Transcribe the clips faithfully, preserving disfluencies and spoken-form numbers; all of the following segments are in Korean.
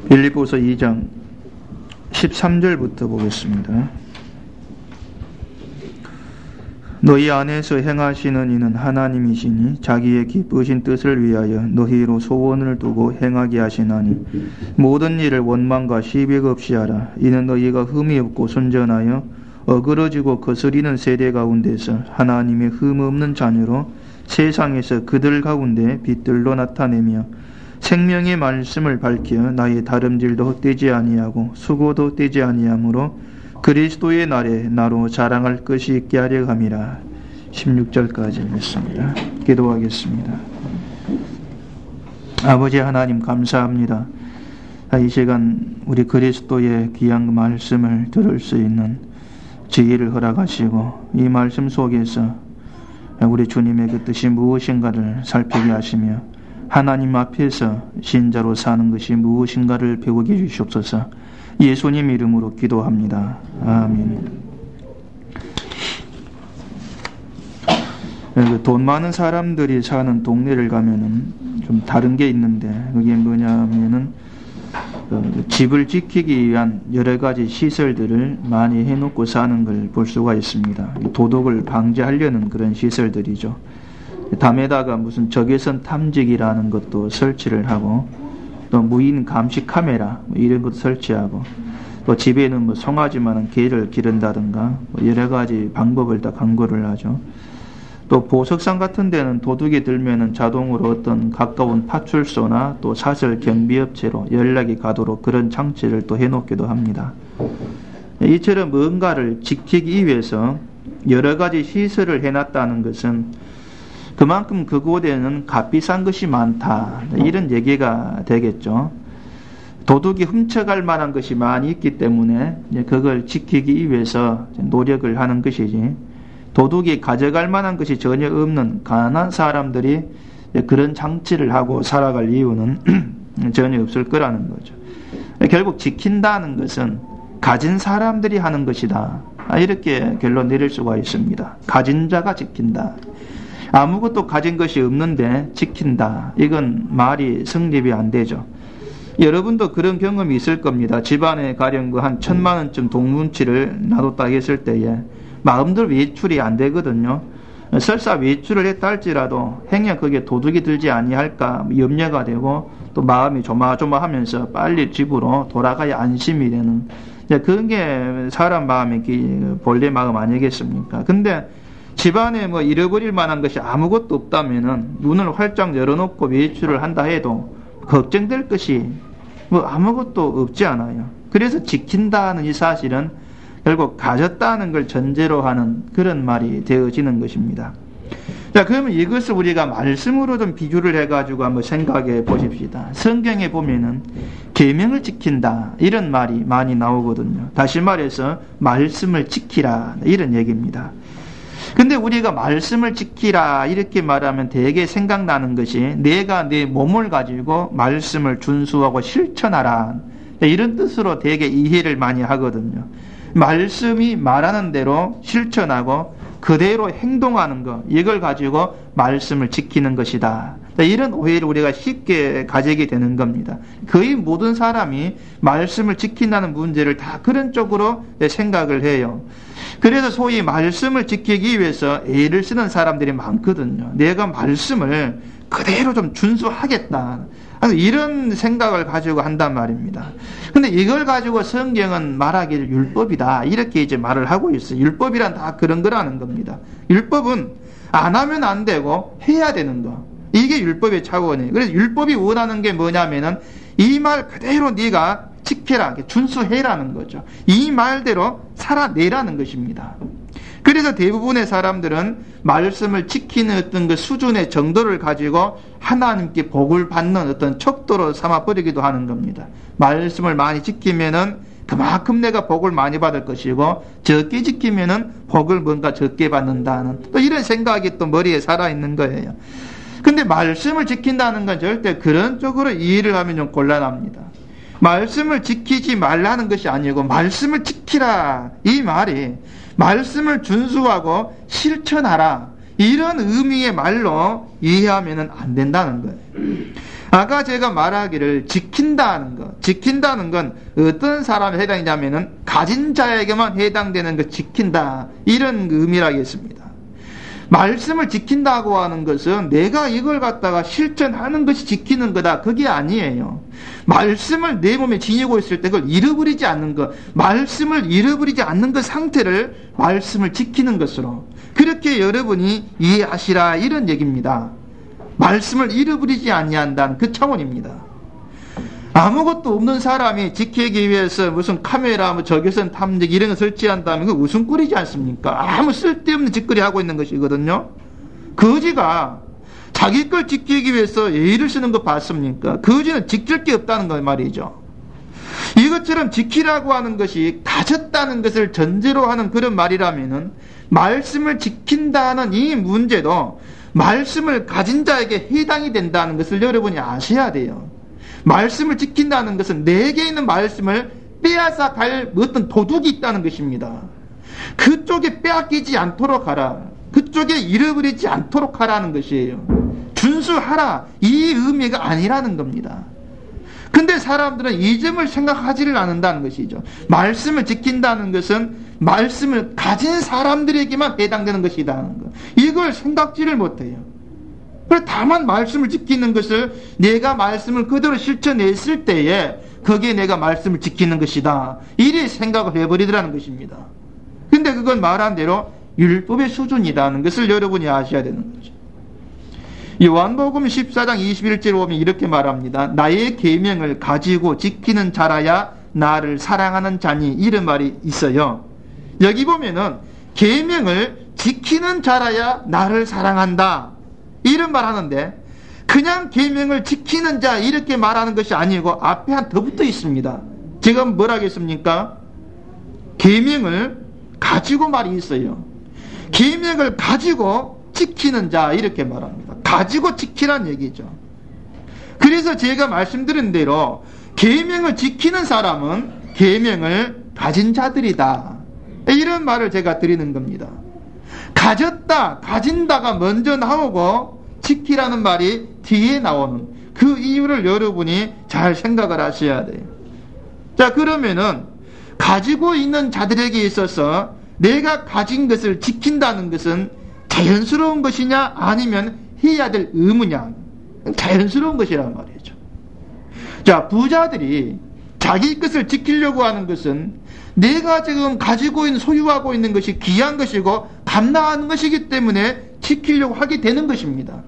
빌립보서 이 장 십삼 절부터 보겠습니다. 너희 안에서 행하시는 이는 하나님이시니 자기의 기쁘신 뜻을 위하여 너희로 소원을 두고 행하게 하시나니 모든 일을 원망과 시백 없이 하라. 이는 너희가 흠이 없고 순전하여 어그러지고 거스리는 세대 가운데서 하나님의 흠 없는 자녀로 세상에서 그들 가운데 빛들로 나타내며 생명의 말씀을 밝혀 나의 다름질도 헛되지 아니하고 수고도 헛되지 아니하므로 그리스도의 날에 나로 자랑할 것이 있게 하려 함이라. 십육 절까지 읽습니다. 기도하겠습니다. 아버지 하나님 감사합니다. 이 시간 우리 그리스도의 귀한 말씀을 들을 수 있는 지혜를 허락하시고 이 말씀 속에서 우리 주님의 그 뜻이 무엇인가를 살피게 하시며 하나님 앞에서 신자로 사는 것이 무엇인가를 배우게 해주시옵소서. 예수님 이름으로 기도합니다. 아멘. 돈 많은 사람들이 사는 동네를 가면은 좀 다른 게 있는데 그게 뭐냐면은 집을 지키기 위한 여러 가지 시설들을 많이 해놓고 사는 걸 볼 수가 있습니다. 도둑을 방지하려는 그런 시설들이죠. 담에다가 무슨 적외선 탐지기라는 것도 설치를 하고 또 무인 감시 카메라 이런 것도 설치하고 또 집에는 뭐 송아지만한 개를 기른다든가 여러 가지 방법을 다 강구를 하죠. 또 보석상 같은 데는 도둑이 들면은 자동으로 어떤 가까운 파출소나 또 사설 경비업체로 연락이 가도록 그런 장치를 또 해놓기도 합니다. 이처럼 뭔가를 지키기 위해서 여러 가지 시설을 해놨다는 것은 그만큼 그곳에는 값비싼 것이 많다 이런 얘기가 되겠죠. 도둑이 훔쳐갈 만한 것이 많이 있기 때문에 그걸 지키기 위해서 노력을 하는 것이지 도둑이 가져갈 만한 것이 전혀 없는 가난한 사람들이 그런 장치를 하고 살아갈 이유는 전혀 없을 거라는 거죠. 결국 지킨다는 것은 가진 사람들이 하는 것이다 이렇게 결론 내릴 수가 있습니다. 가진 자가 지킨다. 아무것도 가진 것이 없는데 지킨다. 이건 말이 성립이 안 되죠. 여러분도 그런 경험이 있을 겁니다. 집안에 가령 한 천만 원쯤 돈뭉치를 놔뒀다 했을 때에 마음대로 외출이 안 되거든요. 설사 외출을 했다 할지라도 행여 그게 도둑이 들지 아니할까 염려가 되고 또 마음이 조마조마하면서 빨리 집으로 돌아가야 안심이 되는 그런 게 사람 마음의 본래 마음 아니겠습니까? 근데 집안에 뭐 잃어버릴 만한 것이 아무것도 없다면은 문을 활짝 열어놓고 외출을 한다 해도 걱정될 것이 뭐 아무것도 없지 않아요. 그래서 지킨다는 이 사실은 결국 가졌다는 걸 전제로 하는 그런 말이 되어지는 것입니다. 자, 그러면 이것을 우리가 말씀으로 좀 비교를 해가지고 한번 생각해 보십시다. 성경에 보면은 계명을 지킨다 이런 말이 많이 나오거든요. 다시 말해서 말씀을 지키라 이런 얘기입니다. 근데 우리가 말씀을 지키라 이렇게 말하면 대개 생각나는 것이 내가 내 몸을 가지고 말씀을 준수하고 실천하라 이런 뜻으로 대개 이해를 많이 하거든요. 말씀이 말하는 대로 실천하고 그대로 행동하는 것 이걸 가지고 말씀을 지키는 것이다. 이런 오해를 우리가 쉽게 가지게 되는 겁니다. 거의 모든 사람이 말씀을 지킨다는 문제를 다 그런 쪽으로 생각을 해요. 그래서 소위 말씀을 지키기 위해서 애를 쓰는 사람들이 많거든요. 내가 말씀을 그대로 좀 준수하겠다. 이런 생각을 가지고 한단 말입니다. 근데 이걸 가지고 성경은 말하기를 율법이다. 이렇게 이제 말을 하고 있어요. 율법이란 다 그런 거라는 겁니다. 율법은 안 하면 안 되고 해야 되는 거. 이게 율법의 차원이에요. 그래서 율법이 원하는 게 뭐냐면은 이 말 그대로 네가 지켜라, 준수해라는 거죠. 이 말대로 살아내라는 것입니다. 그래서 대부분의 사람들은 말씀을 지키는 어떤 그 수준의 정도를 가지고 하나님께 복을 받는 어떤 척도로 삼아버리기도 하는 겁니다. 말씀을 많이 지키면은 그만큼 내가 복을 많이 받을 것이고 적게 지키면은 복을 뭔가 적게 받는다는 또 이런 생각이 또 머리에 살아있는 거예요. 근데 말씀을 지킨다는 건 절대 그런 쪽으로 이해를 하면 좀 곤란합니다. 말씀을 지키지 말라는 것이 아니고 말씀을 지키라 이 말이 말씀을 준수하고 실천하라 이런 의미의 말로 이해하면 안 된다는 거예요. 아까 제가 말하기를 지킨다는 것, 지킨다는 건 어떤 사람에 해당이냐면은 가진 자에게만 해당되는 것, 지킨다, 이런 의미라겠습니다. 말씀을 지킨다고 하는 것은 내가 이걸 갖다가 실천하는 것이 지키는 거다, 그게 아니에요. 말씀을 내 몸에 지니고 있을 때 그걸 잃어버리지 않는 것, 말씀을 잃어버리지 않는 그 상태를 말씀을 지키는 것으로, 그렇게 여러분이 이해하시라, 이런 얘기입니다. 말씀을 잃어버리지 아니한다는 그 차원입니다. 아무것도 없는 사람이 지키기 위해서 무슨 카메라, 뭐 적외선 탐지기 이런 거 설치한다면 그 웃음거리지 않습니까? 아무 쓸데없는 짓거리 하고 있는 것이거든요. 거지가 자기 걸 지키기 위해서 예의를 쓰는 거 봤습니까? 거지는 지킬 게 없다는 거 말이죠. 이것처럼 지키라고 하는 것이 가졌다는 것을 전제로 하는 그런 말이라면은 말씀을 지킨다는 이 문제도 말씀을 가진 자에게 해당이 된다는 것을 여러분이 아셔야 돼요. 말씀을 지킨다는 것은 내게 있는 말씀을 빼앗아 갈 어떤 도둑이 있다는 것입니다. 그쪽에 빼앗기지 않도록 하라, 그쪽에 잃어버리지 않도록 하라는 것이에요. 준수하라, 이 의미가 아니라는 겁니다. 근데 사람들은 이 점을 생각하지를 않는다는 것이죠. 말씀을 지킨다는 것은 말씀을 가진 사람들에게만 해당되는 것이라는 것, 이걸 생각지를 못해요. 다만 말씀을 지키는 것을 내가 말씀을 그대로 실천했을 때에 거기에 내가 말씀을 지키는 것이다, 이리 생각을 해버리더라는 것입니다. 근데 그건 말한 대로 율법의 수준이라는 것을 여러분이 아셔야 되는 거죠. 요한복음 십사 장 이십일 절에 보면 이렇게 말합니다. 나의 계명을 가지고 지키는 자라야 나를 사랑하는 자니, 이런 말이 있어요. 여기 보면은 계명을 지키는 자라야 나를 사랑한다, 이런 말 하는데, 그냥 계명을 지키는 자 이렇게 말하는 것이 아니고 앞에 한 더 붙어 있습니다. 지금 뭐라 하겠습니까? 계명을 가지고 말이 있어요. 계명을 가지고 지키는 자, 이렇게 말합니다. 가지고 지키란 얘기죠. 그래서 제가 말씀드린 대로 계명을 지키는 사람은 계명을 가진 자들이다, 이런 말을 제가 드리는 겁니다. 가졌다, 가진다가 먼저 나오고 지키라는 말이 뒤에 나오는 그 이유를 여러분이 잘 생각을 하셔야 돼요. 자, 그러면은 가지고 있는 자들에게 있어서 내가 가진 것을 지킨다는 것은 자연스러운 것이냐, 아니면 해야 될 의무냐? 자연스러운 것이란 말이죠. 자, 부자들이 자기 것을 지키려고 하는 것은 내가 지금 가지고 있는, 소유하고 있는 것이 귀한 것이고 감당하는 것이기 때문에 지키려고 하게 되는 것입니다.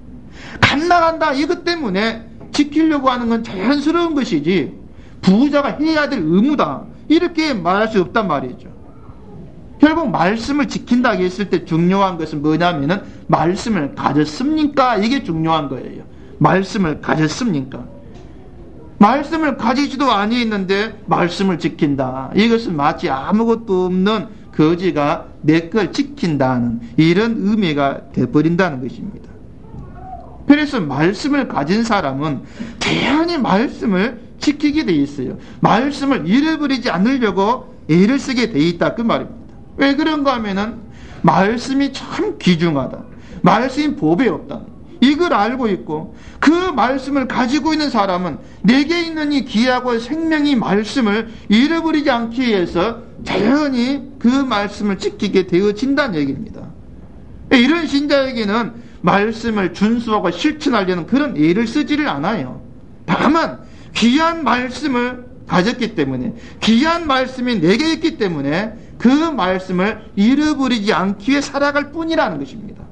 감당한다, 이것 때문에 지키려고 하는 건 자연스러운 것이지 부자가 해야 될 의무다, 이렇게 말할 수 없단 말이죠. 결국 말씀을 지킨다고 했을 때 중요한 것은 뭐냐면은 말씀을 가졌습니까? 이게 중요한 거예요. 말씀을 가졌습니까? 말씀을 가지지도 아니했는데 말씀을 지킨다, 이것은 마치 아무것도 없는 거지가 내 걸 지킨다는 이런 의미가 되어버린다는 것입니다. 그래서 말씀을 가진 사람은 대단히 말씀을 지키게 돼 있어요. 말씀을 잃어버리지 않으려고 애를 쓰게 돼 있다, 그 말입니다. 왜 그런가 하면은 말씀이 참 귀중하다, 말씀이 법에 없다, 이걸 알고 있고, 그 말씀을 가지고 있는 사람은 내게 있는 이 귀하고 생명이 말씀을 잃어버리지 않기 위해서 자연히 그 말씀을 지키게 되어진다는 얘기입니다. 이런 신자에게는 말씀을 준수하고 실천하려는 그런 애를 쓰지를 않아요. 다만 귀한 말씀을 가졌기 때문에, 귀한 말씀이 내게 있기 때문에 그 말씀을 잃어버리지 않기 위해 살아갈 뿐이라는 것입니다.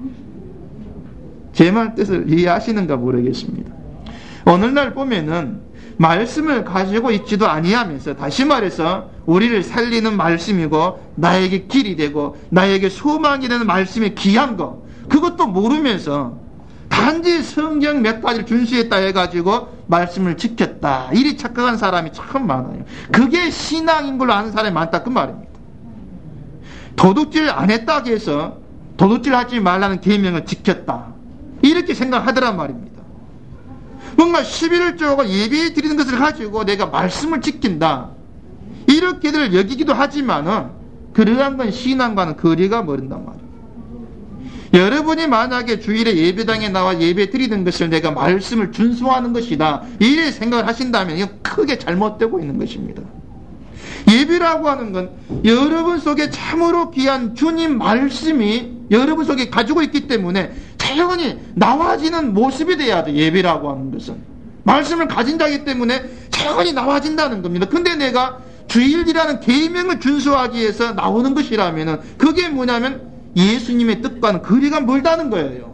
제 말 뜻을 이해하시는가 모르겠습니다. 오늘날 보면은 말씀을 가지고 있지도 아니하면서, 다시 말해서 우리를 살리는 말씀이고 나에게 길이 되고 나에게 소망이 되는 말씀이 귀한 거, 그것도 모르면서 단지 성경 몇 가지를 준수했다 해가지고 말씀을 지켰다, 이리 착각한 사람이 참 많아요. 그게 신앙인 걸로 아는 사람이 많다, 그 말입니다. 도둑질 안 했다고 해서 도둑질 하지 말라는 계명을 지켰다, 이렇게 생각하더란 말입니다. 뭔가 십일을 쪼고 예배 드리는 것을 가지고 내가 말씀을 지킨다, 이렇게들 여기기도 하지만은 그러한 건 신앙과는 거리가 멀은단 말이에요. 여러분이 만약에 주일에 예배당에 나와 예배 드리는 것을 내가 말씀을 준수하는 것이다, 이래 생각을 하신다면 이건 크게 잘못되고 있는 것입니다. 예배라고 하는 건 여러분 속에 참으로 귀한 주님 말씀이 여러분 속에 가지고 있기 때문에 자연히 나와지는 모습이 돼야 돼. 예배라고 하는 것은 말씀을 가진 자이기 때문에 자연히 나와진다는 겁니다. 근데 내가 주일이라는 계명을 준수하기 위해서 나오는 것이라면 그게 뭐냐면 예수님의 뜻과는 거리가 멀다는 거예요.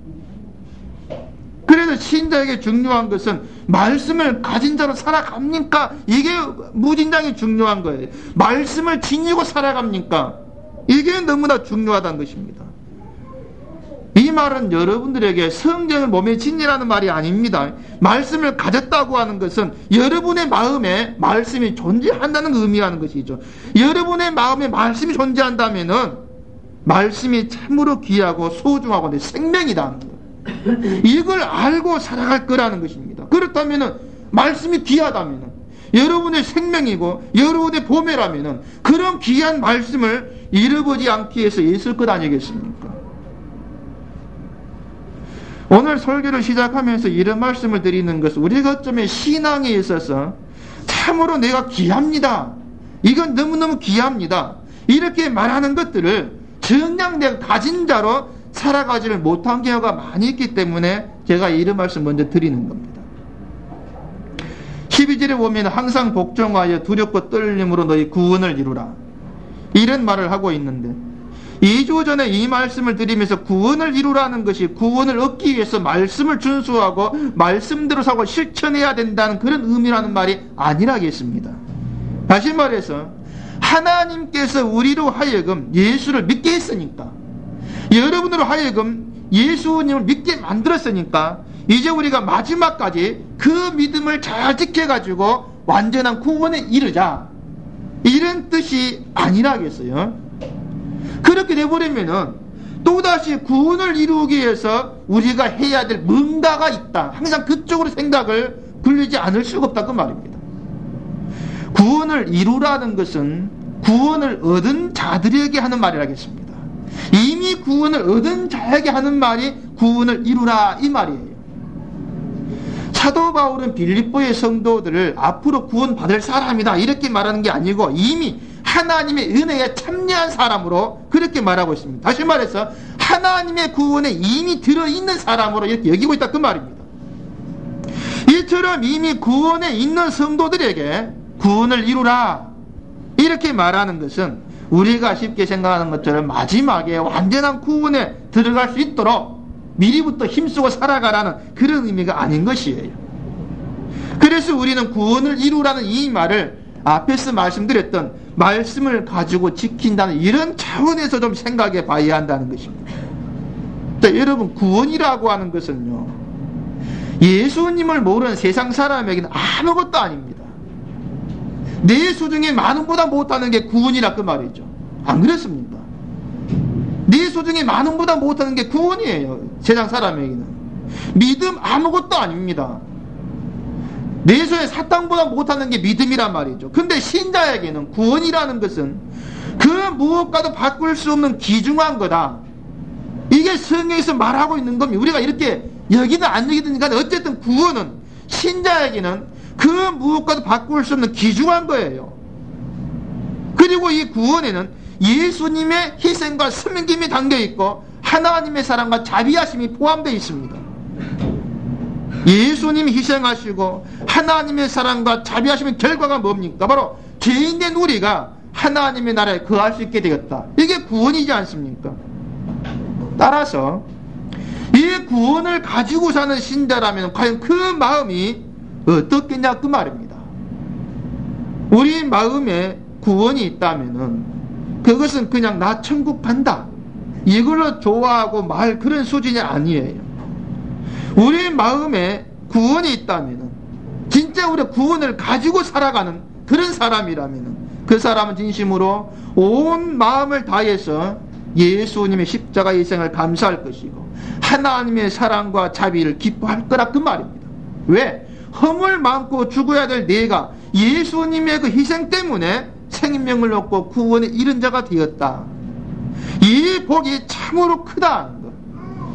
그래서 신자에게 중요한 것은 말씀을 가진 자로 살아갑니까? 이게 무진장이 중요한 거예요. 말씀을 지니고 살아갑니까? 이게 너무나 중요하다는 것입니다. 이 말은 여러분들에게 성경을 몸에 지니라는 말이 아닙니다. 말씀을 가졌다고 하는 것은 여러분의 마음에 말씀이 존재한다는 의미하는 것이죠. 여러분의 마음에 말씀이 존재한다면은 말씀이 참으로 귀하고 소중하고 내 생명이다. 이걸 알고 살아갈 거라는 것입니다. 그렇다면 말씀이 귀하다면 여러분의 생명이고 여러분의 보배라면 그런 귀한 말씀을 잃어버리지 않기 위해서 있을 것 아니겠습니까? 오늘 설교를 시작하면서 이런 말씀을 드리는 것은 우리가 어쩌면 신앙에 있어서 참으로 내가 귀합니다, 이건 너무너무 귀합니다, 이렇게 말하는 것들을 정녕 내가 가진 자로 살아가지를 못한 경우가 많이 있기 때문에 제가 이런 말씀 먼저 드리는 겁니다. 십이 절에 보면 항상 복종하여 두렵고 떨림으로 너희 구원을 이루라, 이런 말을 하고 있는데 이 주 전에 이 말씀을 드리면서 구원을 이루라는 것이 구원을 얻기 위해서 말씀을 준수하고 말씀대로 살고 실천해야 된다는 그런 의미라는 말이 아니라겠습니다. 다시 말해서 하나님께서 우리로 하여금 예수를 믿게 했으니까, 여러분으로 하여금 예수님을 믿게 만들었으니까 이제 우리가 마지막까지 그 믿음을 잘 지켜가지고 완전한 구원에 이르자, 이런 뜻이 아니라겠어요. 그렇게 돼버리면은 또다시 구원을 이루기 위해서 우리가 해야 될 뭔가가 있다, 항상 그쪽으로 생각을 굴리지 않을 수가 없다, 그 말입니다. 구원을 이루라는 것은 구원을 얻은 자들에게 하는 말이라겠습니다. 이미 구원을 얻은 자에게 하는 말이 구원을 이루라, 이 말이에요. 사도 바울은 빌립보의 성도들을 앞으로 구원받을 사람이다 이렇게 말하는 게 아니고 이미 하나님의 은혜에 참여한 사람으로 그렇게 말하고 있습니다. 다시 말해서 하나님의 구원에 이미 들어있는 사람으로 이렇게 여기고 있다, 그 말입니다. 이처럼 이미 구원에 있는 성도들에게 구원을 이루라 이렇게 말하는 것은 우리가 쉽게 생각하는 것처럼 마지막에 완전한 구원에 들어갈 수 있도록 미리부터 힘쓰고 살아가라는 그런 의미가 아닌 것이에요. 그래서 우리는 구원을 이루라는 이 말을 앞에서 말씀드렸던 말씀을 가지고 지킨다는 이런 차원에서 좀 생각해 봐야 한다는 것입니다. 자, 여러분, 구원이라고 하는 것은요, 예수님을 모르는 세상 사람에게는 아무것도 아닙니다. 내 수중에 많은 보다 못하는 게 구원이라 그 말이죠. 안 그렇습니까? 내 수중에 많은 보다 못하는 게 구원이에요. 세상 사람에게는 믿음 아무것도 아닙니다. 내 손에 사탕보다 못하는 게 믿음이란 말이죠. 근데 신자에게는 구원이라는 것은 그 무엇과도 바꿀 수 없는 귀중한 거다, 이게 성경에서 말하고 있는 겁니다. 우리가 이렇게 여기든 안 여기든 간에 어쨌든 구원은 신자에게는 그 무엇과도 바꿀 수 없는 귀중한 거예요. 그리고 이 구원에는 예수님의 희생과 섬김이 담겨있고 하나님의 사랑과 자비하심이 포함되어 있습니다. 예수님이 희생하시고 하나님의 사랑과 자비하심의 결과가 뭡니까? 바로 죄인된 우리가 하나님의 나라에 거할 수 있게 되었다. 이게 구원이지 않습니까? 따라서 이 구원을 가지고 사는 신자라면 과연 그 마음이 어떻겠냐, 그 말입니다. 우리 마음에 구원이 있다면은 그것은 그냥 나 천국 간다 이걸로 좋아하고 말 그런 수준이 아니에요. 우리 마음에 구원이 있다면 진짜 우리 구원을 가지고 살아가는 그런 사람이라면 그 사람은 진심으로 온 마음을 다해서 예수님의 십자가 희생을 감사할 것이고 하나님의 사랑과 자비를 기뻐할 거라, 그 말입니다. 왜? 허물 많고 죽어야 될 내가 예수님의 그 희생 때문에 생명을 얻고 구원에 이른 자가 되었다. 이 복이 참으로 크다는 것.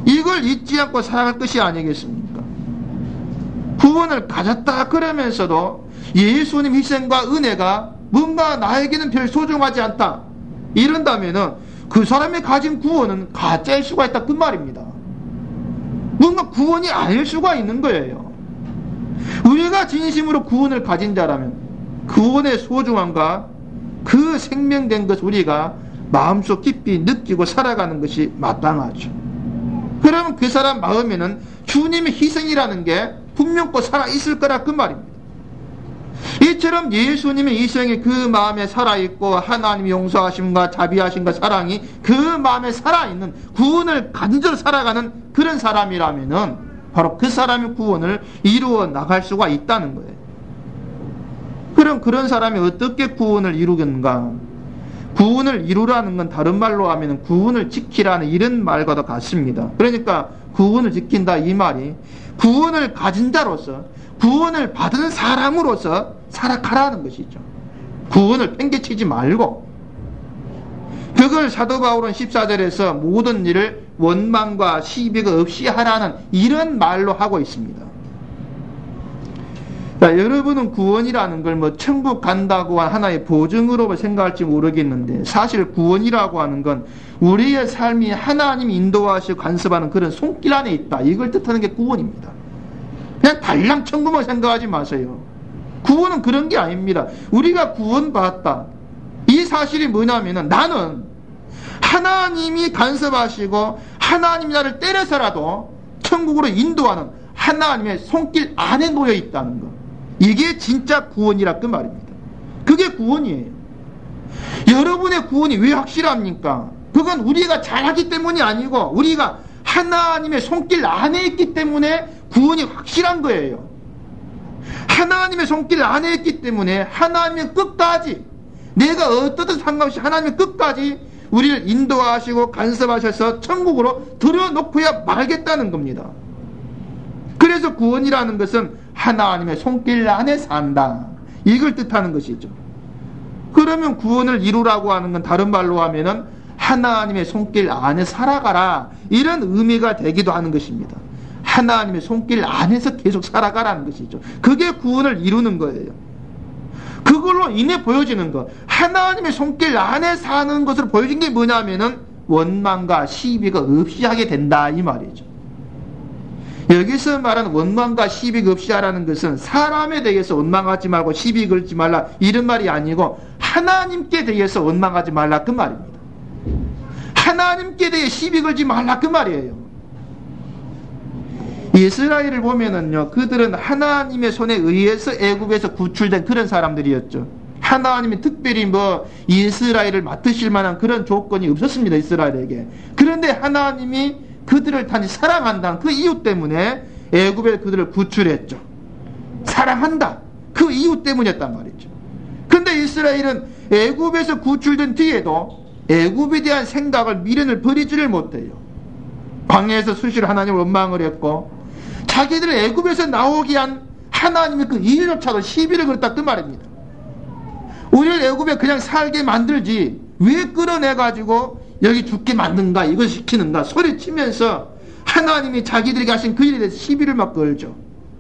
이걸 잊지 않고 살아갈 것이 아니겠습니까? 구원을 가졌다 그러면서도 예수님 희생과 은혜가 뭔가 나에게는 별 소중하지 않다 이런다면은 그 사람이 가진 구원은 가짜일 수가 있다 그 말입니다. 뭔가 구원이 아닐 수가 있는 거예요. 우리가 진심으로 구원을 가진 자라면 구원의 소중함과 그 생명된 것 우리가 마음속 깊이 느끼고 살아가는 것이 마땅하죠. 그러면 그 사람 마음에는 주님의 희생이라는 게 분명코 살아있을 거라 그 말입니다. 이처럼 예수님의 희생이 그 마음에 살아있고 하나님의 용서하심과 자비하심과 사랑이 그 마음에 살아있는 구원을 간절히 살아가는 그런 사람이라면은 바로 그 사람의 구원을 이루어 나갈 수가 있다는 거예요. 그럼 그런 사람이 어떻게 구원을 이루겠는가? 구원을 이루라는 건 다른 말로 하면 구원을 지키라는 이런 말과도 같습니다. 그러니까 구원을 지킨다 이 말이 구원을 가진 자로서 구원을 받은 사람으로서 살아가라는 것이죠. 구원을 팽개치지 말고. 그걸 사도 바울은 십사 절에서 모든 일을 원망과 시비가 없이 하라는 이런 말로 하고 있습니다. 자, 여러분은 구원이라는 걸 뭐 천국 간다고 한 하나의 보증으로 생각할지 모르겠는데 사실 구원이라고 하는 건 우리의 삶이 하나님 인도하시고 간섭하는 그런 손길 안에 있다. 이걸 뜻하는 게 구원입니다. 그냥 달랑 천국만 생각하지 마세요. 구원은 그런 게 아닙니다. 우리가 구원받았다. 이 사실이 뭐냐면은 나는 하나님이 간섭하시고 하나님이 나를 때려서라도 천국으로 인도하는 하나님의 손길 안에 놓여 있다는 것. 이게 진짜 구원이라 그 말입니다. 그게 구원이에요. 여러분의 구원이 왜 확실합니까? 그건 우리가 잘하기 때문이 아니고 우리가 하나님의 손길 안에 있기 때문에 구원이 확실한 거예요. 하나님의 손길 안에 있기 때문에 하나님의 끝까지 내가 어떠든 상관없이 하나님의 끝까지 우리를 인도하시고 간섭하셔서 천국으로 들여놓고야 말겠다는 겁니다. 그래서 구원이라는 것은 하나님의 손길 안에 산다. 이걸 뜻하는 것이죠. 그러면 구원을 이루라고 하는 건 다른 말로 하면은 하나님의 손길 안에 살아가라. 이런 의미가 되기도 하는 것입니다. 하나님의 손길 안에서 계속 살아가라는 것이죠. 그게 구원을 이루는 거예요. 그걸로 인해 보여지는 것. 하나님의 손길 안에 사는 것으로 보여진 게 뭐냐면은 원망과 시비가 없이 하게 된다. 이 말이죠. 여기서 말하는 원망과 시비 없이 하라는 것은 사람에 대해서 원망하지 말고 시비 걸지 말라 이런 말이 아니고 하나님께 대해서 원망하지 말라 그 말입니다. 하나님께 대해 시비 걸지 말라 그 말이에요. 이스라엘을 보면은요, 그들은 하나님의 손에 의해서 애굽에서 구출된 그런 사람들이었죠. 하나님이 특별히 뭐 이스라엘을 맡으실 만한 그런 조건이 없었습니다, 이스라엘에게. 그런데 하나님이 그들을 단지 사랑한다는 그 이유 때문에 애굽에 그들을 구출했죠. 사랑한다. 그 이유 때문이었단 말이죠. 근데 이스라엘은 애굽에서 구출된 뒤에도 애굽에 대한 생각을 미련을 버리지를 못해요. 광야에서 수시로 하나님을 원망을 했고 자기들을 애굽에서 나오게 한 하나님의 그 일조차도 시비를 걸었다 그 말입니다. 우리를 애굽에 그냥 살게 만들지 왜 끌어내가지고 여기 죽게 만든가 이걸 시키는가 소리치면서 하나님이 자기들에게 하신 그 일에 대해서 시비를 막 걸죠.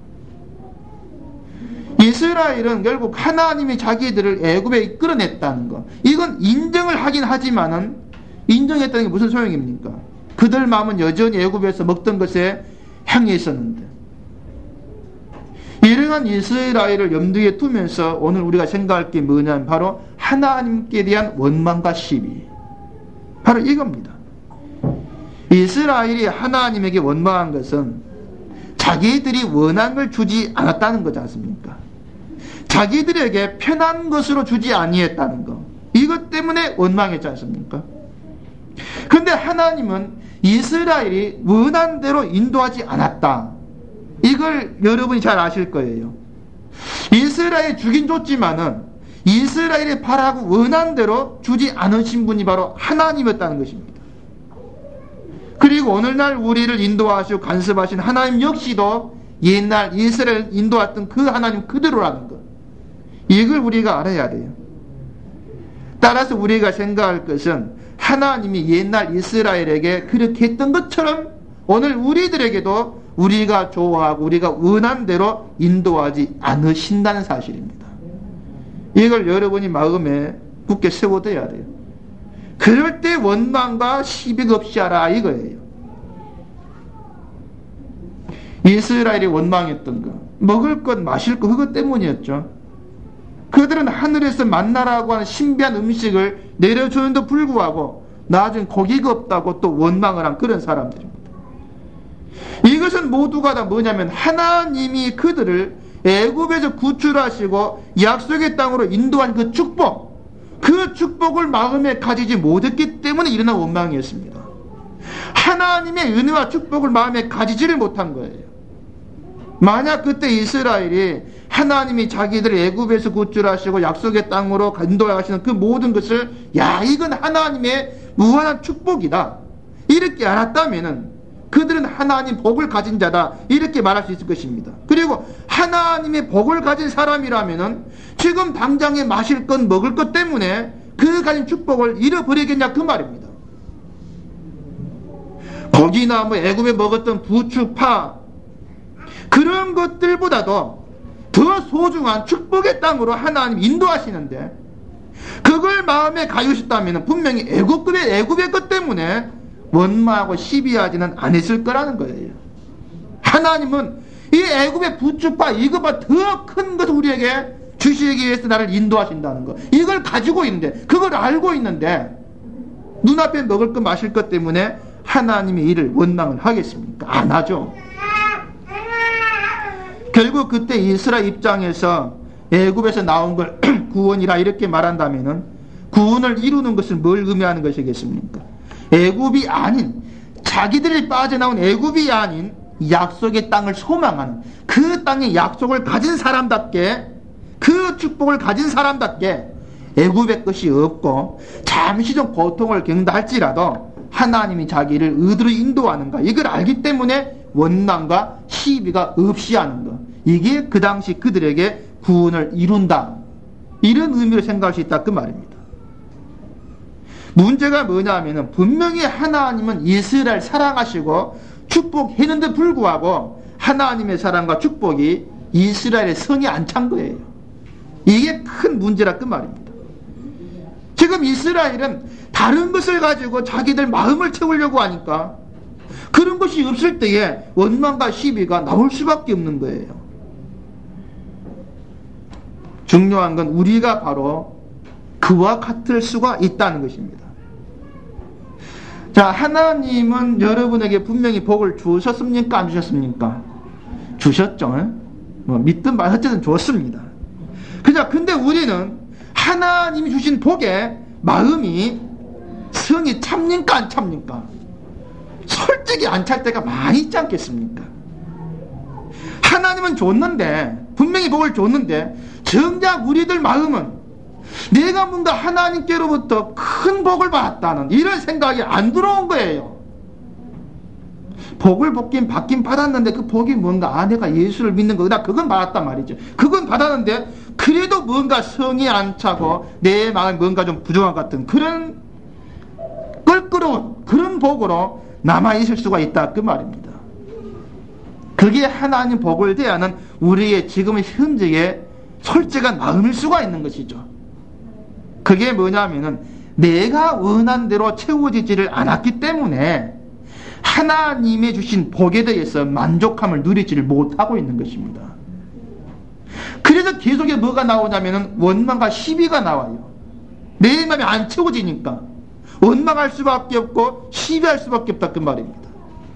이스라엘은 결국 하나님이 자기들을 애굽에 끌어냈다는 것, 이건 인정을 하긴 하지만은 인정했다는 게 무슨 소용입니까? 그들 마음은 여전히 애굽에서 먹던 것에 향해 있었는데, 이러한 이스라엘을 염두에 두면서 오늘 우리가 생각할 게 뭐냐면 바로 하나님께 대한 원망과 시비, 바로 이겁니다. 이스라엘이 하나님에게 원망한 것은 자기들이 원한 걸 주지 않았다는 거지 않습니까? 자기들에게 편한 것으로 주지 아니했다는 것, 이것 때문에 원망했지 않습니까? 그런데 하나님은 이스라엘이 원한 대로 인도하지 않았다. 이걸 여러분이 잘 아실 거예요. 이스라엘 주긴 줬지만은 이스라엘이 바라고 원한 대로 주지 않으신 분이 바로 하나님이었다는 것입니다. 그리고 오늘날 우리를 인도하시고 간섭하신 하나님 역시도 옛날 이스라엘 인도했던 그 하나님 그대로라는 것, 이걸 우리가 알아야 돼요. 따라서 우리가 생각할 것은 하나님이 옛날 이스라엘에게 그렇게 했던 것처럼 오늘 우리들에게도 우리가 좋아하고 우리가 원하는 대로 인도하지 않으신다는 사실입니다. 이걸 여러분이 마음에 굳게 세워둬야 돼요. 그럴 때 원망과 시비가 없이 하라 이거예요. 이스라엘이 원망했던 거, 먹을 것 마실 것 그것 때문이었죠. 그들은 하늘에서 만나라고 하는 신비한 음식을 내려주는데도 불구하고 나중에 고기가 없다고 또 원망을 한 그런 사람들입니다. 이것은 모두가 다 뭐냐면 하나님이 그들을 애굽에서 구출하시고 약속의 땅으로 인도한 그 축복, 그 축복을 마음에 가지지 못했기 때문에 일어난 원망이었습니다. 하나님의 은혜와 축복을 마음에 가지지를 못한 거예요. 만약 그때 이스라엘이 하나님이 자기들을 애굽에서 구출하시고 약속의 땅으로 인도하시는 그 모든 것을 야 이건 하나님의 무한한 축복이다 이렇게 알았다면은 그들은 하나님 복을 가진 자다 이렇게 말할 수 있을 것입니다. 그리고 하나님의 복을 가진 사람이라면은 지금 당장에 마실 것 먹을 것 때문에 그 가진 축복을 잃어버리겠냐 그 말입니다. 고기나 뭐 애굽에 먹었던 부추, 파 그런 것들보다도 더 소중한 축복의 땅으로 하나님 인도하시는데 그걸 마음에 가지셨다면 분명히 애굽의 애굽의 것 때문에 원망하고 시비하지는 않았을 거라는 거예요. 하나님은 이 애굽의 부추파 이것보다 더 큰 것을 우리에게 주시기 위해서 나를 인도하신다는 거 이걸 가지고 있는데 그걸 알고 있는데 눈앞에 먹을 것 마실 것 때문에 하나님의 일을 원망을 하겠습니까? 안 하죠. 결국 그때 이스라엘 입장에서 애굽에서 나온 걸 구원이라 이렇게 말한다면은 구원을 이루는 것은 뭘 의미하는 것이겠습니까? 애굽이 아닌 자기들이 빠져나온 애굽이 아닌 약속의 땅을 소망하는 그 땅의 약속을 가진 사람답게 그 축복을 가진 사람답게 애굽의 것이 없고 잠시 좀 고통을 겪는다 할지라도 하나님이 자기를 어디로 인도하는가 이걸 알기 때문에 원망과 시비가 없이 하는 것 이게 그 당시 그들에게 구원을 이룬다 이런 의미로 생각할 수 있다 그 말입니다. 문제가 뭐냐 하면은 분명히 하나님은 이스라엘 사랑하시고 축복했는데 불구하고 하나님의 사랑과 축복이 이스라엘의 성에 안 찬 거예요. 이게 큰 문제라 그 말입니다. 지금 이스라엘은 다른 것을 가지고 자기들 마음을 채우려고 하니까 그런 것이 없을 때에 원망과 시비가 나올 수밖에 없는 거예요. 중요한 건 우리가 바로 그와 같을 수가 있다는 것입니다. 자, 하나님은 여러분에게 분명히 복을 주셨습니까? 안 주셨습니까? 주셨죠. 뭐 믿든 말 어쨌든 줬습니다. 그죠? 근데 우리는 하나님이 주신 복에 마음이 성이 찹니까? 안 찹니까? 솔직히 안 찰 때가 많이 있지 않겠습니까? 하나님은 줬는데 분명히 복을 줬는데 정작 우리들 마음은 내가 뭔가 하나님께로부터 큰 복을 받았다는 이런 생각이 안 들어온 거예요. 복을 받긴 받긴 받았는데 그 복이 뭔가 아 내가 예수를 믿는 거다 그건 받았단 말이죠. 그건 받았는데 그래도 뭔가 성이 안 차고 내 마음이 뭔가 좀 부족한 것 같은 그런 껄끄러운 그런 복으로 남아있을 수가 있다 그 말입니다. 그게 하나님 복을 대하는 우리의 지금의 현재의 솔직한 마음일 수가 있는 것이죠. 그게 뭐냐면은 내가 원한 대로 채워지지를 않았기 때문에 하나님의 주신 복에 대해서 만족함을 누리지를 못하고 있는 것입니다. 그래서 계속에 뭐가 나오냐면은 원망과 시비가 나와요. 내 마음이 안 채워지니까 원망할 수밖에 없고 시비할 수밖에 없다 그 말입니다.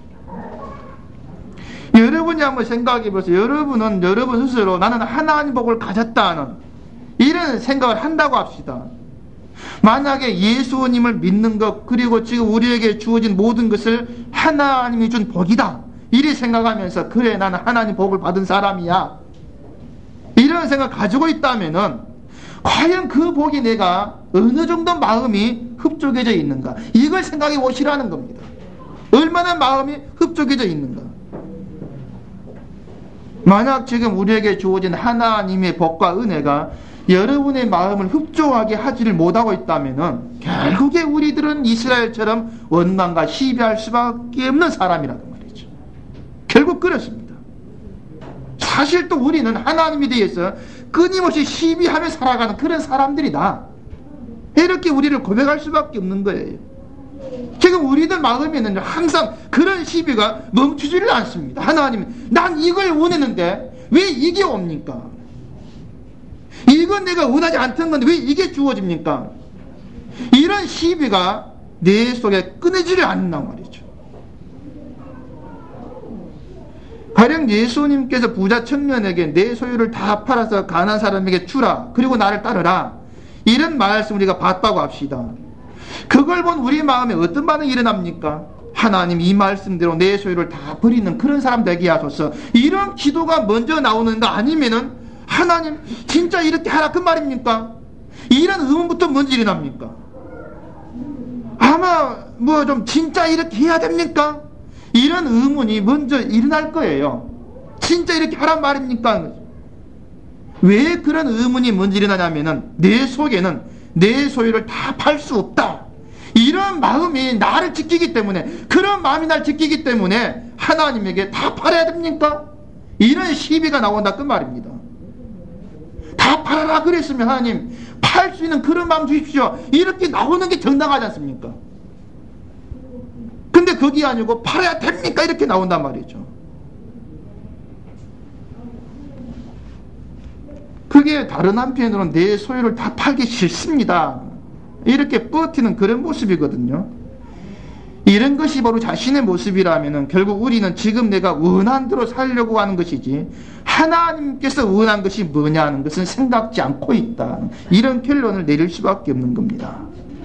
여러분이 한번 생각해 보세요. 여러분은 여러분 스스로 나는 하나님 복을 가졌다는 이런 생각을 한다고 합시다. 만약에 예수님을 믿는 것 그리고 지금 우리에게 주어진 모든 것을 하나님이 준 복이다 이리 생각하면서 그래 나는 하나님 복을 받은 사람이야 이런 생각 가지고 있다면은 과연 그 복이 내가 어느 정도 마음이 흡족해져 있는가 이걸 생각해 보시라는 겁니다. 얼마나 마음이 흡족해져 있는가. 만약 지금 우리에게 주어진 하나님의 복과 은혜가 여러분의 마음을 흡족하게 하지를 못하고 있다면 결국에 우리들은 이스라엘처럼 원망과 시비할 수밖에 없는 사람이라는 말이에요. 결국 그렇습니다. 사실 또 우리는 하나님에 대해서 끊임없이 시비하며 살아가는 그런 사람들이다, 이렇게 우리를 고백할 수밖에 없는 거예요. 지금 우리들 마음에는 항상 그런 시비가 멈추지를 않습니다. 하나님, 난 이걸 원했는데 왜 이게 옵니까? 이건 내가 원하지 않던 건데 왜 이게 주어집니까? 이런 시비가 내 속에 끊이지를 않는단 말이죠. 가령 예수님께서 부자 청년에게 내 소유를 다 팔아서 가난한 사람에게 주라, 그리고 나를 따르라, 이런 말씀 우리가 봤다고 합시다. 그걸 본 우리 마음에 어떤 반응이 일어납니까? 하나님, 이 말씀대로 내 소유를 다 버리는 그런 사람 되게 하소서, 이런 기도가 먼저 나오는가? 아니면은 하나님 진짜 이렇게 하라, 그 말입니까? 이런 의문부터 먼저 일어납니까? 아마 뭐 좀 진짜 이렇게 해야 됩니까? 이런 의문이 먼저 일어날 거예요. 진짜 이렇게 하란 말입니까? 왜 그런 의문이 먼저 일어나냐면은 내 속에는 내 소유를 다 팔 수 없다, 이런 마음이 나를 지키기 때문에, 그런 마음이 나를 지키기 때문에 하나님에게 다 팔아야 됩니까? 이런 시비가 나온다, 그 말입니다. 다 팔아라 그랬으면 하나님 팔 수 있는 그런 마음 주십시오, 이렇게 나오는 게 정당하지 않습니까? 근데 그게 아니고 팔아야 됩니까? 이렇게 나온단 말이죠. 그게 다른 한편으로는 내 소유를 다 팔기 싫습니다, 이렇게 버티는 그런 모습이거든요. 이런 것이 바로 자신의 모습이라면 결국 우리는 지금 내가 원한 대로 살려고 하는 것이지 하나님께서 원한 것이 뭐냐 하는 것은 생각지 않고 있다, 이런 결론을 내릴 수밖에 없는 겁니다.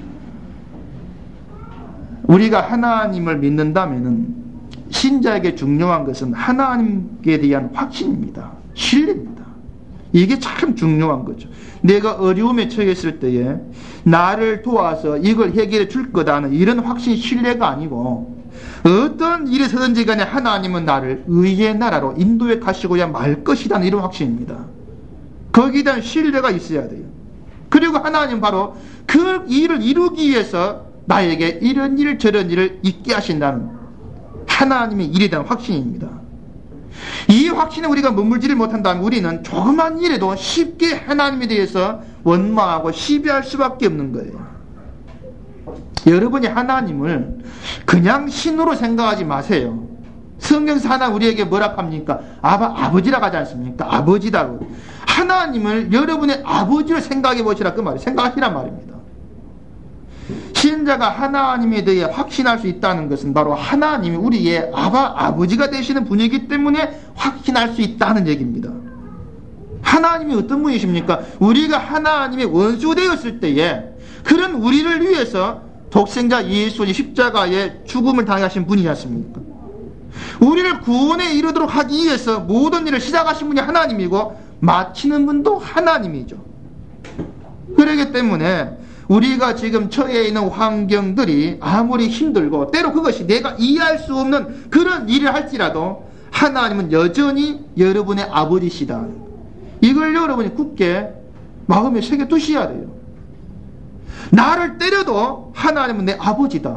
우리가 하나님을 믿는다면 신자에게 중요한 것은 하나님께 대한 확신입니다. 신뢰입니다. 이게 참 중요한 거죠. 내가 어려움에 처했을 때에 나를 도와서 이걸 해결해 줄 거다는 이런 확신, 신뢰가 아니고, 어떤 일이 서든지 간에 하나님은 나를 의의 나라로 인도해 가시고야 말 것이라는 이런 확신입니다. 거기에 대한 신뢰가 있어야 돼요. 그리고 하나님 바로 그 일을 이루기 위해서 나에게 이런 일 저런 일을 있게 하신다는 하나님의 일에 대한 확신입니다. 이 확신에 우리가 머물지를 못한다면 우리는 조그만 일에도 쉽게 하나님에 대해서 원망하고 시비할 수밖에 없는 거예요. 여러분이 하나님을 그냥 신으로 생각하지 마세요. 성경에서 하나 우리에게 뭐라 합니까? 아바, 아버지라고 하지 않습니까? 아버지다고. 하나님을 여러분의 아버지로 생각해 보시라, 그 말이에요. 생각하시란 말입니다. 신자가 하나님에 대해 확신할 수 있다는 것은 바로 하나님이 우리의 아바, 아버지가 되시는 분이기 때문에 확신할 수 있다는 얘기입니다. 하나님이 어떤 분이십니까? 우리가 하나님의 원수 되었을 때에 그런 우리를 위해서 독생자 예수의 십자가에 죽음을 당하신 분이지 않습니까? 우리를 구원에 이르도록 하기 위해서 모든 일을 시작하신 분이 하나님이고 마치는 분도 하나님이죠. 그렇기 때문에 우리가 지금 처해 있는 환경들이 아무리 힘들고 때로 그것이 내가 이해할 수 없는 그런 일을 할지라도 하나님은 여전히 여러분의 아버지시다, 이걸 여러분이 굳게 마음에 새겨 두셔야 돼요. 나를 때려도 하나님은 내 아버지다.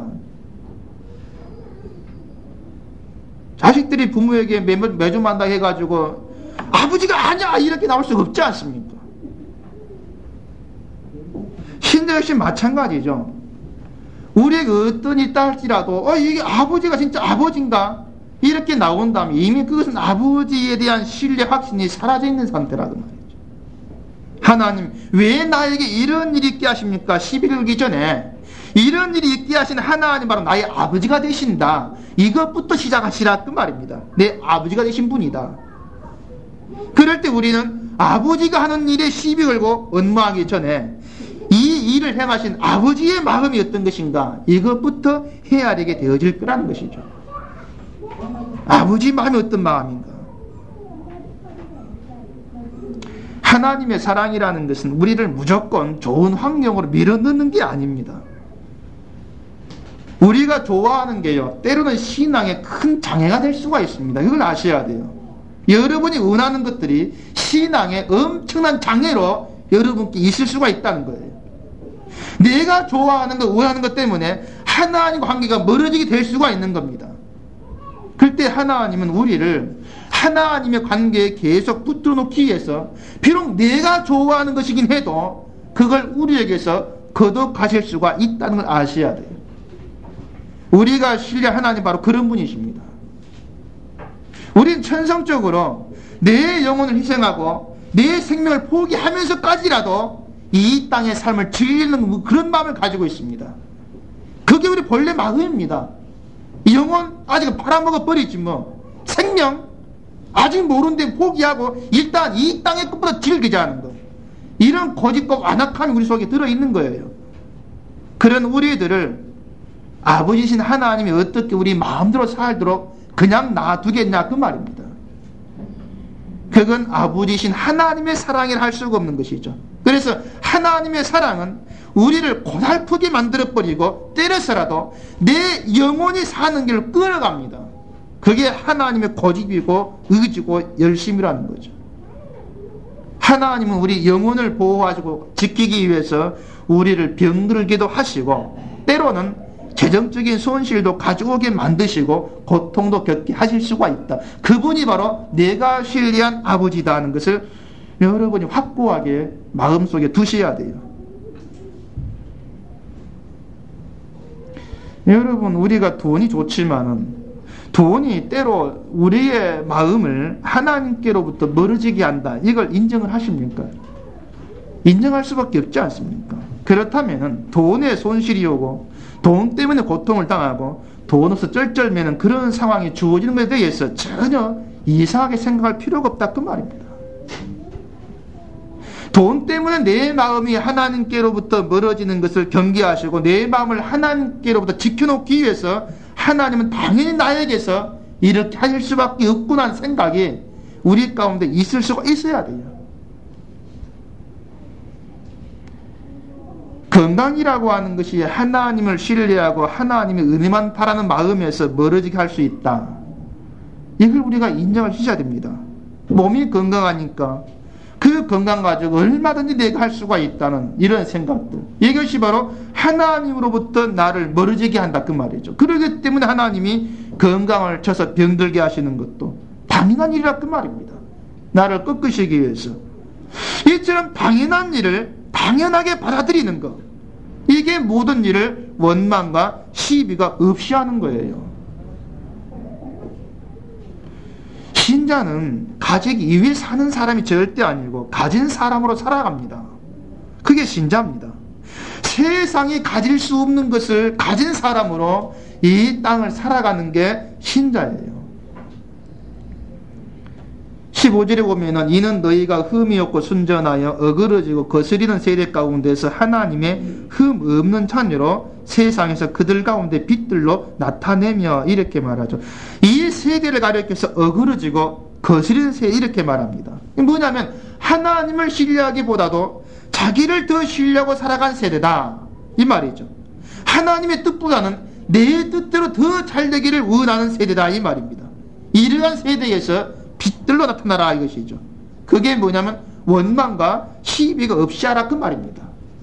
자식들이 부모에게 매주 만다 해가지고 아버지가 아니야 이렇게 나올 수가 없지 않습니까? 신자 역시 마찬가지죠. 우리에게 어떤 일이 있다 할지라도 어, 이게 아버지가 진짜 아버지인가? 이렇게 나온다면 이미 그것은 아버지에 대한 신뢰, 확신이 사라져 있는 상태라는 말이죠. 하나님, 왜 나에게 이런 일이 있게 하십니까? 시비 걸기 전에 이런 일이 있게 하신 하나님, 바로 나의 아버지가 되신다, 이것부터 시작하시라, 그 말입니다. 내 아버지가 되신 분이다. 그럴 때 우리는 아버지가 하는 일에 시비 걸고 원망하기 전에 이 일을 행하신 아버지의 마음이 어떤 것인가, 이것부터 헤아리게 되어질 거라는 것이죠. 아버지 마음이 어떤 마음인가. 하나님의 사랑이라는 것은 우리를 무조건 좋은 환경으로 밀어넣는 게 아닙니다. 우리가 좋아하는 게요, 때로는 신앙에 큰 장애가 될 수가 있습니다. 이걸 아셔야 돼요. 여러분이 원하는 것들이 신앙에 엄청난 장애로 여러분께 있을 수가 있다는 거예요. 내가 좋아하는 것, 원하는 것 때문에 하나님과 관계가 멀어지게 될 수가 있는 겁니다. 그때 하나님은 우리를 하나님의 관계에 계속 붙들어 놓기 위해서 비록 내가 좋아하는 것이긴 해도 그걸 우리에게서 거둬가실 수가 있다는 걸 아셔야 돼요. 우리가 신뢰 하나님 바로 그런 분이십니다. 우린 천성적으로 내 영혼을 희생하고 내 생명을 포기하면서까지라도 이 땅의 삶을 즐기는 그런 마음을 가지고 있습니다. 그게 우리 본래 마음입니다. 영혼 아직 팔아먹어 버리지 뭐. 생명 아직 모르는데 포기하고 일단 이 땅의 것보다 즐기자 하는 것. 이런 고집과 완악함이 우리 속에 들어있는 거예요. 그런 우리들을 아버지신 하나님이 어떻게 우리 마음대로 살도록 그냥 놔두겠냐 그 말입니다. 그건 아버지신 하나님의 사랑이라 할 수가 없는 것이죠. 그래서 하나님의 사랑은 우리를 고달프게 만들어버리고 때려서라도 내 영혼이 사는 길을 끌어갑니다. 그게 하나님의 고집이고 의지고 열심이라는 거죠. 하나님은 우리 영혼을 보호하시고 지키기 위해서 우리를 병들기도 하시고 때로는 재정적인 손실도 가져오게 만드시고 고통도 겪게 하실 수가 있다. 그분이 바로 내가 신뢰한 아버지다 하는 것을 여러분이 확고하게 마음속에 두셔야 돼요. 여러분, 우리가 돈이 좋지만은 돈이 때로 우리의 마음을 하나님께로부터 멀어지게 한다. 이걸 인정을 하십니까? 인정할 수밖에 없지 않습니까? 그렇다면 돈의 손실이 오고 돈 때문에 고통을 당하고 돈 없어 쩔쩔매는 그런 상황이 주어지는 것에 대해서 전혀 이상하게 생각할 필요가 없다 그 말입니다. 돈 때문에 내 마음이 하나님께로부터 멀어지는 것을 경계하시고 내 마음을 하나님께로부터 지켜놓기 위해서 하나님은 당연히 나에게서 이렇게 하실 수밖에 없구나 하는 생각이 우리 가운데 있을 수가 있어야 돼요. 건강이라고 하는 것이 하나님을 신뢰하고 하나님의 은혜만 바라는 마음에서 멀어지게 할 수 있다. 이걸 우리가 인정을 하셔야 됩니다. 몸이 건강하니까 그 건강 가지고 얼마든지 내가 할 수가 있다는 이런 생각들. 이것이 바로 하나님으로부터 나를 멀어지게 한다 그 말이죠. 그렇기 때문에 하나님이 건강을 쳐서 병들게 하시는 것도 당연한 일이라 그 말입니다. 나를 꺾으시기 위해서. 이처럼 당연한 일을 당연하게 받아들이는 것. 이게 모든 일을 원망과 시비가 없이 하는 거예요. 신자는 가지기 위해 사는 사람이 절대 아니고 가진 사람으로 살아갑니다. 그게 신자입니다. 세상이 가질 수 없는 것을 가진 사람으로 이 땅을 살아가는 게 신자예요. 십오 절에 보면은 이는 너희가 흠이 없고 순전하여 어그러지고 거스리는 세대 가운데서 하나님의 흠 없는 자녀로 세상에서 그들 가운데 빛들로 나타내며 이렇게 말하죠. 이 세대를 가리켜서 어그러지고 거스리는 세대 이렇게 말합니다. 뭐냐면 하나님을 신뢰하기보다도 자기를 더 신뢰하고 살아간 세대다 이 말이죠. 하나님의 뜻보다는 내 뜻대로 더 잘 되기를 원하는 세대다 이 말입니다. 이러한 세대에서 빛들로 나타나라 이것이죠. 그게 뭐냐면 원망과 시비가 없이 하라 그 말입니다.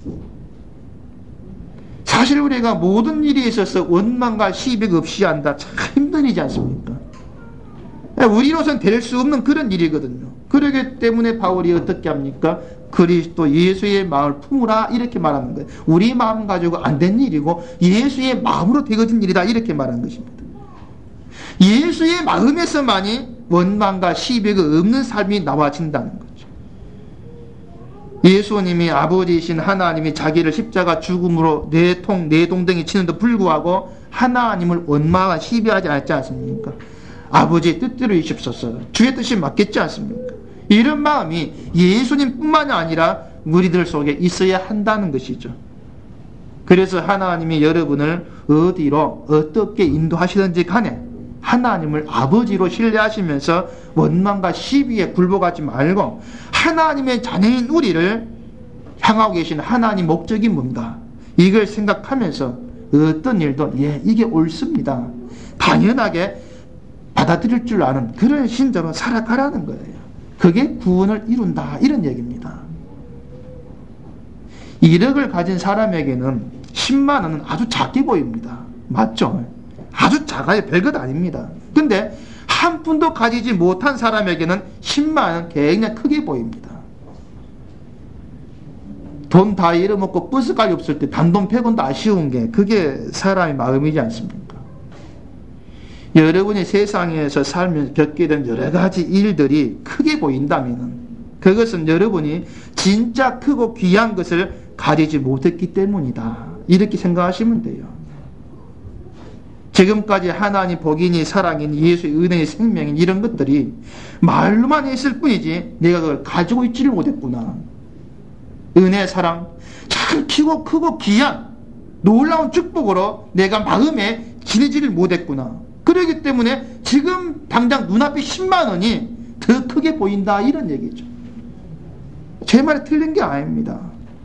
사실 우리가 모든 일에 있어서 원망과 시비가 없이 한다 참 힘든 일이지 않습니까? 우리로서는 될 수 없는 그런 일이거든요. 그러기 때문에 바울이 어떻게 합니까? 그리스도 예수의 마음을 품으라 이렇게 말하는 거예요. 우리 마음 가지고 안 된 일이고 예수의 마음으로 되어진 일이다 이렇게 말하는 것입니다. 예수의 마음에서만이 원망과 시비가 없는 삶이 나와진다는 거죠. 예수님이 아버지이신 하나님이 자기를 십자가 죽음으로 내통 내동댕이 치는데 불구하고 하나님을 원망과 시비하지 않지 않습니까? 아버지의 뜻대로 이십소서. 주의 뜻이 맞겠지 않습니까? 이런 마음이 예수님뿐만이 아니라 우리들 속에 있어야 한다는 것이죠. 그래서 하나님이 여러분을 어디로 어떻게 인도하시든지 간에 하나님을 아버지로 신뢰하시면서 원망과 시비에 굴복하지 말고 하나님의 자녀인 우리를 향하고 계신 하나님 목적이 뭔가 이걸 생각하면서 어떤 일도 예 이게 옳습니다 당연하게 받아들일 줄 아는 그런 신자로 살아가라는 거예요. 그게 구원을 이룬다 이런 얘기입니다. 일억을 가진 사람에게는 십만 원은 아주 작게 보입니다. 맞죠? 아주 작아요. 별것 아닙니다. 근데 한 푼도 가지지 못한 사람에게는 십만 원 굉장히 크게 보입니다. 돈 다 잃어먹고 버스까지 없을 때 단돈 백 원도 아쉬운 게 그게 사람의 마음이지 않습니까? 여러분이 세상에서 살면서 겪게 된 여러 가지 일들이 크게 보인다면 그것은 여러분이 진짜 크고 귀한 것을 가지지 못했기 때문이다. 이렇게 생각하시면 돼요. 지금까지 하나님 복이니 사랑이니 예수의 은혜의 생명인 이런 것들이 말로만 했을 뿐이지 내가 그걸 가지고 있지를 못했구나. 은혜, 사랑, 참 크고 크고 귀한 놀라운 축복으로 내가 마음에 지내지를 못했구나. 그러기 때문에 지금 당장 눈앞에 십만 원이 더 크게 보인다 이런 얘기죠. 제 말이 틀린 게 아닙니다.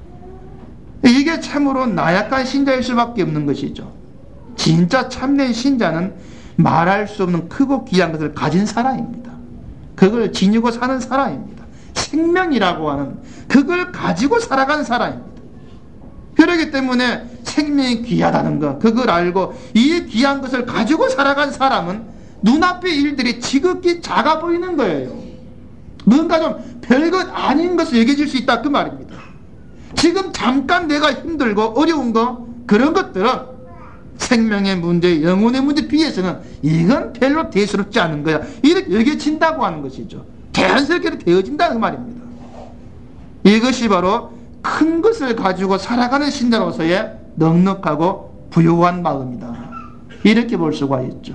이게 참으로 나약한 신자일 수밖에 없는 것이죠. 진짜 참된 신자는 말할 수 없는 크고 귀한 것을 가진 사람입니다. 그걸 지니고 사는 사람입니다. 생명이라고 하는 그걸 가지고 살아가는 사람입니다. 그렇기 때문에 생명이 귀하다는 것, 그걸 알고 이 귀한 것을 가지고 살아간 사람은 눈앞의 일들이 지극히 작아 보이는 거예요. 뭔가 좀 별것 아닌 것을 얘기해 줄 수 있다 그 말입니다. 지금 잠깐 내가 힘들고 어려운 거 그런 것들은 생명의 문제, 영혼의 문제에 비해서는 이건 별로 대수롭지 않은 거야. 이렇게 여겨진다고 하는 것이죠. 자연스럽게 되어진다는 그 말입니다. 이것이 바로 큰 것을 가지고 살아가는 신자로서의 넉넉하고 부유한 마음이다. 이렇게 볼 수가 있죠.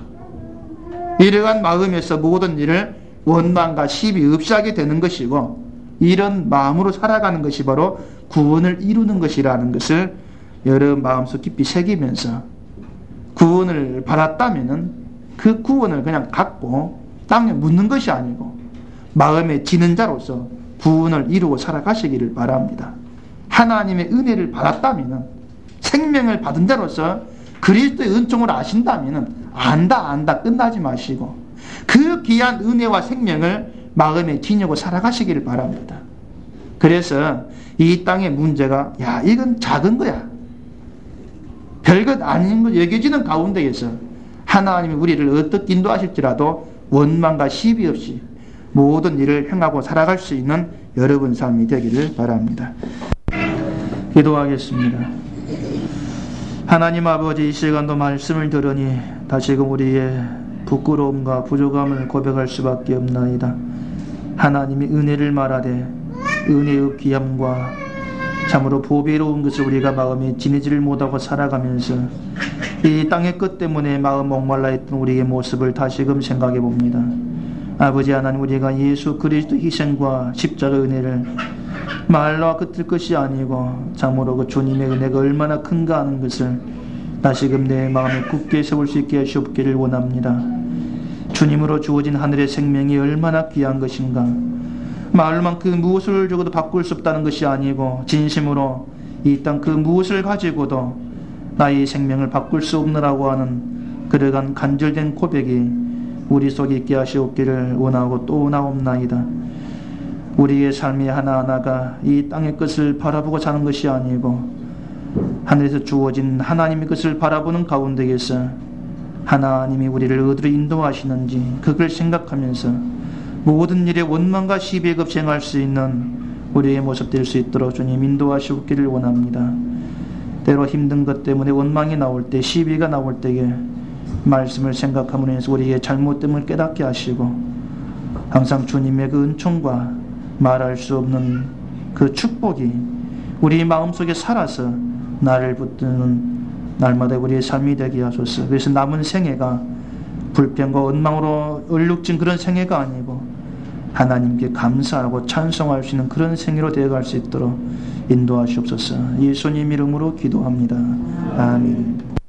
이러한 마음에서 모든 일을 원망과 시비 없이 하게 되는 것이고 이런 마음으로 살아가는 것이 바로 구원을 이루는 것이라는 것을 여러 마음속 깊이 새기면서 구원을 받았다면 그 구원을 그냥 갖고 땅에 묻는 것이 아니고 마음에 지는 자로서 구원을 이루고 살아가시기를 바랍니다. 하나님의 은혜를 받았다면 생명을 받은 자로서 그리스도의 은총을 아신다면 안다 안다 끝나지 마시고 그 귀한 은혜와 생명을 마음에 지니고 살아가시기를 바랍니다. 그래서 이 땅의 문제가 야 이건 작은 거야 별것 아닌 것 여겨지는 가운데에서 하나님이 우리를 어떻게 인도하실지라도 원망과 시비 없이 모든 일을 행하고 살아갈 수 있는 여러분 삶이 되기를 바랍니다. 기도하겠습니다. 하나님 아버지, 이 시간도 말씀을 들으니 다시금 우리의 부끄러움과 부족함을 고백할 수밖에 없나이다. 하나님이 은혜를 말하되 은혜의 귀함과 참으로 보배로운 것을 우리가 마음에 지니지를 못하고 살아가면서 이 땅의 것 때문에 마음 목말라 했던 우리의 모습을 다시금 생각해 봅니다. 아버지 하나님, 우리가 예수 그리스도 희생과 십자가 은혜를 말로 겉을 것이 아니고 참으로 그 주님의 은혜가 얼마나 큰가 하는 것을 다시금 내 마음에 굳게 세울 수 있게 하시옵기를 원합니다. 주님으로 주어진 하늘의 생명이 얼마나 귀한 것인가, 말로만 그 무엇을 주고도 바꿀 수 없다는 것이 아니고 진심으로 이 땅 그 무엇을 가지고도 나의 생명을 바꿀 수 없느라고 하는 그러한 간절된 고백이 우리 속에 있게 하시옵기를 원하고 또 원하옵나이다. 우리의 삶의 하나하나가 이 땅의 것을 바라보고 사는 것이 아니고 하늘에서 주어진 하나님의 것을 바라보는 가운데에서 하나님이 우리를 어디로 인도하시는지 그걸 생각하면서 모든 일에 원망과 시비에 급생할 수 있는 우리의 모습 될 수 있도록 주님 인도하시옵기를 원합니다. 때로 힘든 것 때문에 원망이 나올 때, 시비가 나올 때에 말씀을 생각함으로 해서 우리의 잘못됨을 깨닫게 하시고 항상 주님의 그 은총과 말할 수 없는 그 축복이 우리 마음속에 살아서 나를 붙드는 날마다 우리의 삶이 되게 하소서. 그래서 남은 생애가 불평과 원망으로 얼룩진 그런 생애가 아니고 하나님께 감사하고 찬송할 수 있는 그런 생애로 되어갈 수 있도록 인도하시옵소서. 예수님 이름으로 기도합니다. 아멘.